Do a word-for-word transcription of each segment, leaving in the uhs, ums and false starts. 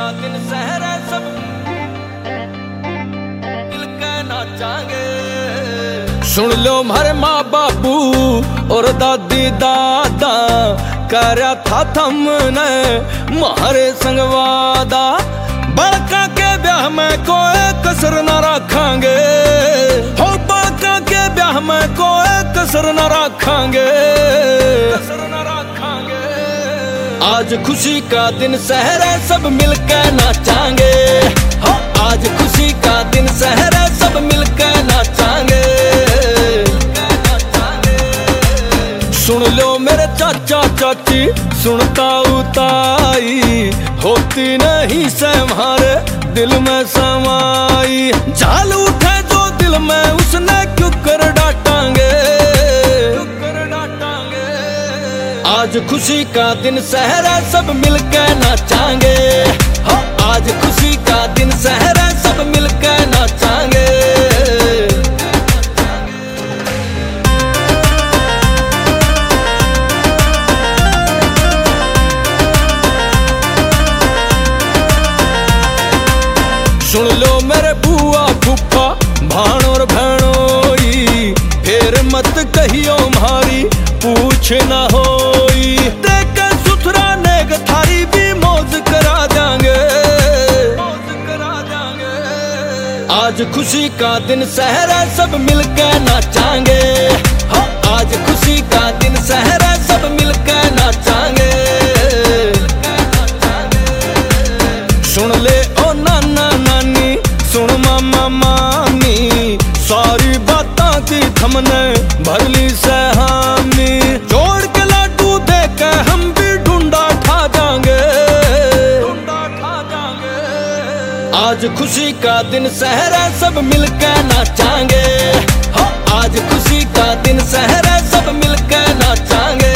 का दिन सहरा सब मिलकर नाचांगे। सुन लो हमारे माँ बापू और दादी दादा, करया था थमने मारे संग वादा, बड़का के ब्याह में कोई कसर न रखांगे, हो बड़का के ब्याह में कोई कसर न रखांगे, कसर न रखांगे। आज खुशी का दिन सहरा सब मिलकर नाचांगे, हो आज खुशी का दिन सहरा सब मिलकर नाचांगे। सुन लो मेरे चाचा चाची सुनता उताई, होती नहीं से हमारे दिल में समाई, झाल उठे जो दिल में उसने क्यों कर डांटेंगे, क्यों कर डांटेंगे। आज खुशी का दिन सहरा सब मिलकर नाचांगे, हो आज खुशी का दिन सहरा सब मिलकर नाचांगे। सुन लो मेरे बुआ फूफा भाण और भैणोई, फिर मत कहियो मारी पूछ न होई, देख सुथरा नेक थारी भी मौज करा देंगे, मौज करा देंगे। आज खुशी का दिन सहरा सब मिलकर नाचांगे, हो आज खुशी का दिन सहरा सब मिलकर नाचांगे। सुन ले ओ नाना नानी सुन मामा मामी, सारी बातों की थमने भरली से हामी, जोड़ के लाडू दे के हम भी ढूंढा खा जाएंगे, ढूंढा खा जाएंगे। आज खुशी का दिन सहरा सब मिलकर नाचांगे, हो आज खुशी का दिन सहरा सब मिलकर नाचांगे।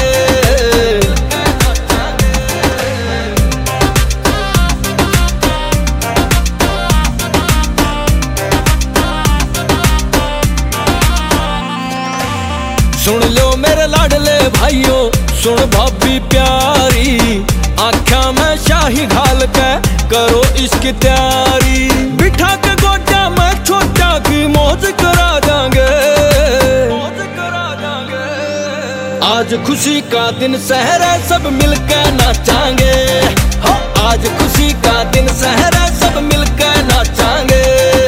सुन लो मेरे लाडले भाइयों सुन भाभी प्यारी, आँखा में शाही ढाल के करो इसकी तैयारी, बिठा के गोटा में छोटा की मौज करा देंगे, मौज करा देंगे। आज खुशी का दिन सहरा सब मिलकर नाचांगे, हो आज खुशी का दिन सहरा सब मिलकर नाचांगे।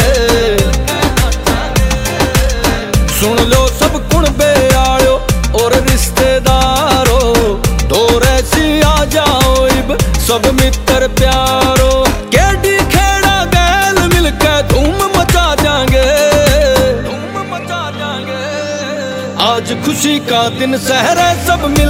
सुन लो सब कुणबे और रिश्तेदारों, दौरे सी आ जाओ इब सब मित्र प्यारो, केडी खेड़ा गैल मिलकर धूम मचा जाएंगे, धूम मचा जाएंगे। आज खुशी का दिन सहरा सब मिल